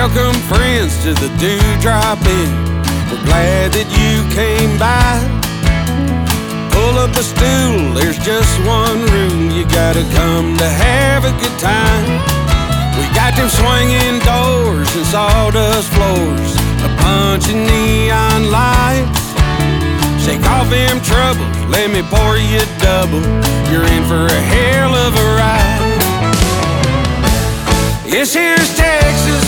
Welcome friends to the Dewdrop Inn. We're glad that you came by. Pull up a stool, there's just one room. You gotta come to have a good time. We got them swinging doors and sawdust floors, a bunch of neon lights. Shake off them troubles, let me pour you a double. You're in for a hell of a ride. This here's Texas.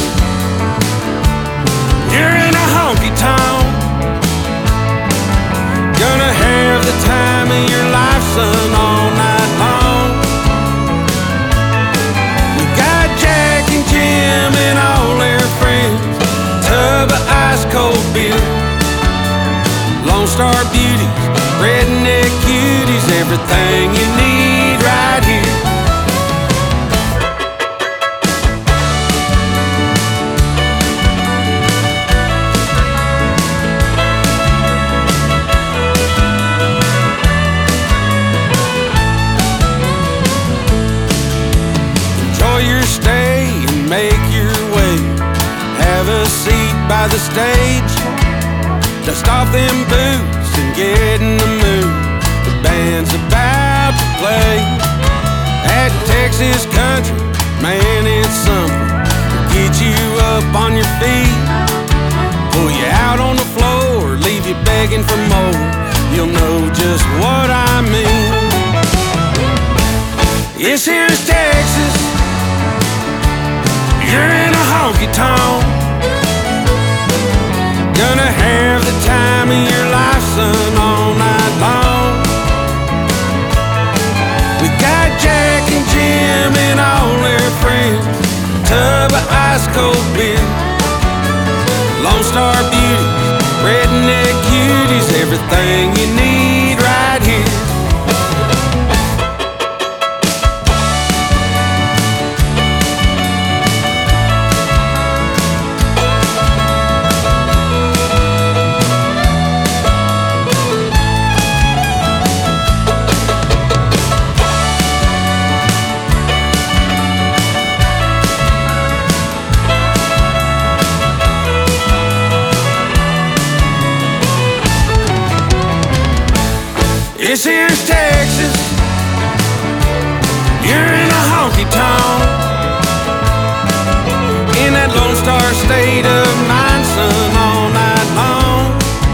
You're in a honky tonk. Gonna have the time of your life, son, all night long. We got Jack and Jim and all their friends, tub of ice cold beer, Lone Star beauties, redneck cuties, everything you need right here. By the stage, dust off them boots and get in the mood. The band's about to play. At Texas Country, man, it's something to get you up on your feet, pull you out on the floor, leave you begging for more. You'll know just what I mean. This here's Texas. You're in a honky tonk. Gonna have the time of your life, son, all night long. We got Jack and Jim and all their friends, tub of ice cold beer, Lone Star beauties, redneck cuties, everything you need right here. This here's Texas. You're in a honky tonk, in that Lone Star state of mind, son, all night long.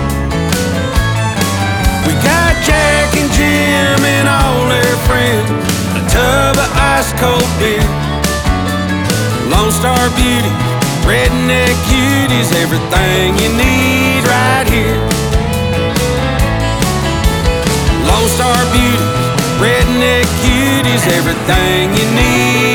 We got Jack and Jim and all their friends, a tub of ice cold beer, Lone Star beauties, redneck cuties, everything you need right here. Lone Star beauties, redneck cuties, everything you need.